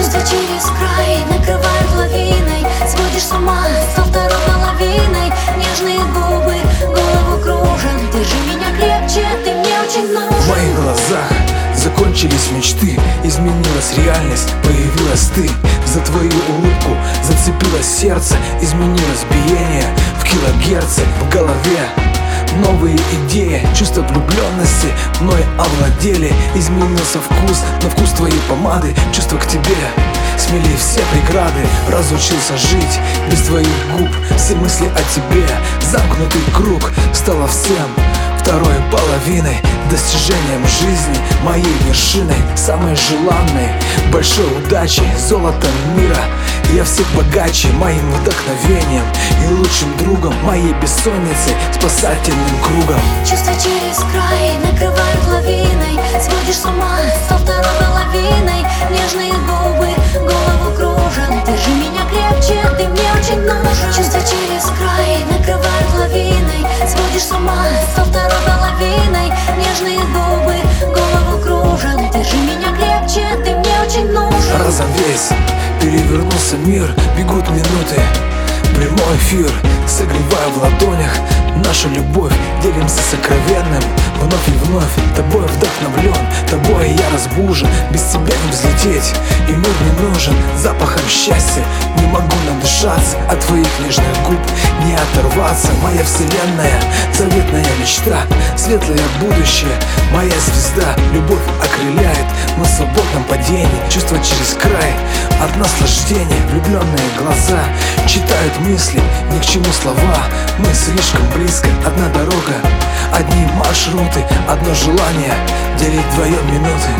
Чувства через край накрывают лавиной. Сводишь с ума со второй половиной. Нежные губы, голову кружат. Держи меня крепче, ты мне очень нужен. В моих глазах закончились мечты, изменилась реальность, появилась ты. За твою улыбку зацепилось сердце, изменилось биение в килогерцы. В голове новые идеи, чувства влюбленности мной овладели. Изменился вкус, на вкус твоей помады. Чувства к тебе смели все преграды. Разучился жить без твоих губ. Все мысли о тебе, замкнутый круг. Стало всем второй половиной, достижением жизни, моей вершиной, самой желанной, большой удачей, золотом мира. Я всех богаче, моим вдохновением и лучшим другом, моей бессонницей, спасательным кругом. Чувства через край накрывают лавиной. Сводишь с ума со второй половиной. Нежные губы, голову кружат. Держи меня крепче, ты мне очень нужен. Чувства через край накрывают лавиной. Сводишь с ума со второй половиной. Нежные губы, голову кружат. Держи меня крепче, ты мне очень нужен. Разом весь перевернулся мир, бегут минуты. Прямой эфир, согревая в ладонях нашу любовь, делимся сокровенным. Вновь и вновь тобой вдохновлен, тобой я разбужен. Без тебя не взлететь, и мир не нужен. Запахом счастья не могу надышаться. От твоих нежных губ не оторваться. Моя вселенная, заветная мечта, светлое будущее, моя звезда. Любовь окрыляет, мы в свободном падении. Чувства через край от наслаждения. Влюбленные глаза читают мысли, ни к чему слова. Мы слишком близко, одна дорога, одни маршруты, одно желание делить вдвоем минуты.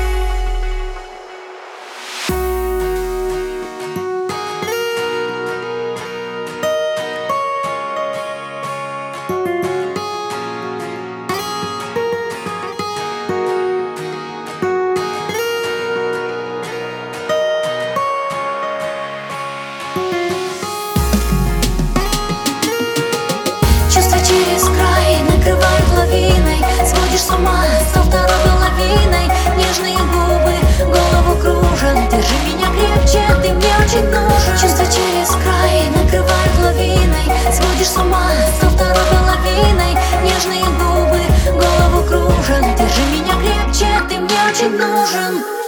Через край накрывают лавиной. Сводишь с ума со второй половиной. Нежные губы, голову кружат. Держи меня крепче, ты мне очень нужен. Чувства через край накрывают лавиной. Сводишь с ума со второй половиной. Нежные губы, голову кружат. Держи меня крепче, ты мне очень нужен.